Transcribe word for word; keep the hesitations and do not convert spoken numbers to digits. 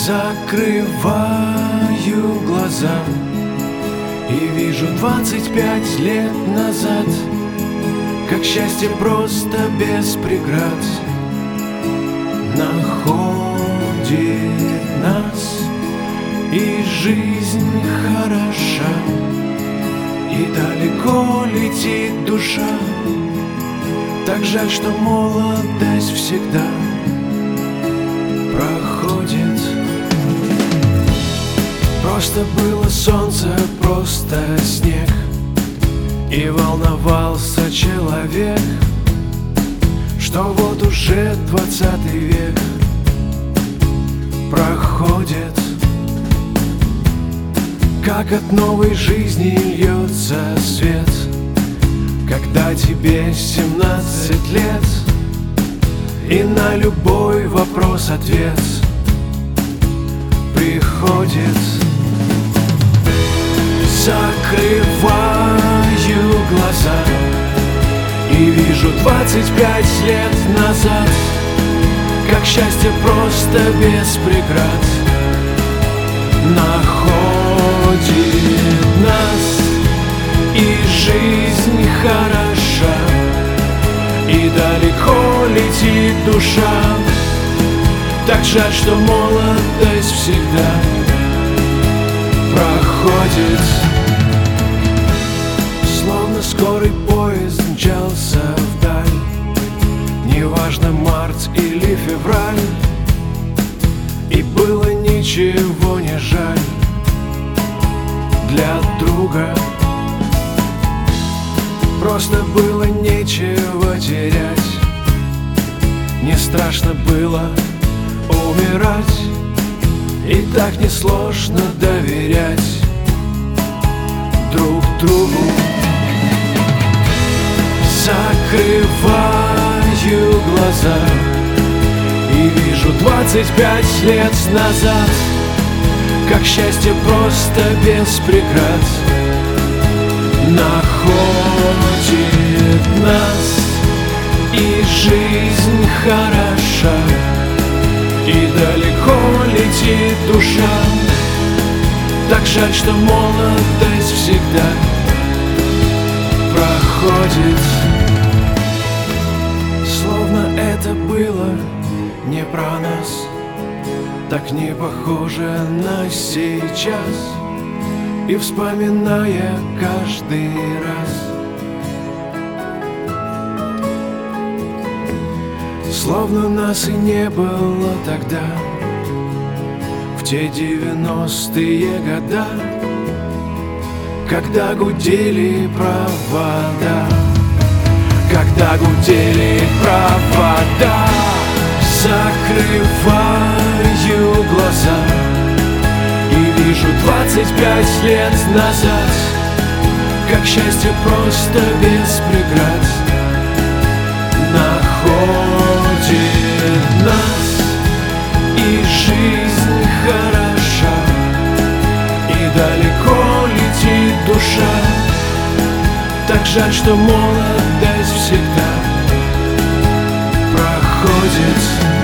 Закрываю глаза и вижу двадцать пять лет назад, как счастье просто без преград находит нас, и жизнь хороша, и далеко летит душа. Так жаль, что молодость всегда проходит. Просто было солнце, просто снег, и волновался человек, что вот уже двадцатый век проходит. Как от новой жизни льется свет, когда тебе семнадцать лет, и на любой вопрос ответ приходит. Закрываю глаза и вижу двадцать пять лет назад, как счастье просто без преград находит нас, и жизнь хороша, и далеко летит душа. Так жаль, что молодость всегда проходит. Словно скорый поезд мчался вдаль, неважно, март или февраль, и было ничего не жаль для друга. Просто было нечего терять, не страшно было умирать, и так несложно доверять друг другу. Закрываю глаза и вижу двадцать пять лет назад, как счастье просто без преград находит нас, и жизнь хороша, и далеко летит душа. Так жаль, что молодость всегда проходит. Словно это было не про нас, так не похоже на сейчас, и вспоминая каждый раз, словно нас и не было тогда, в те девяностые года, когда гудели провода, когда гудели провода. Закрываю глаза и вижу двадцать пять лет назад, как счастье просто без преград находит нас, и жизнь хороша, и далеко летит душа. Так жаль, что молодость всегда проходит.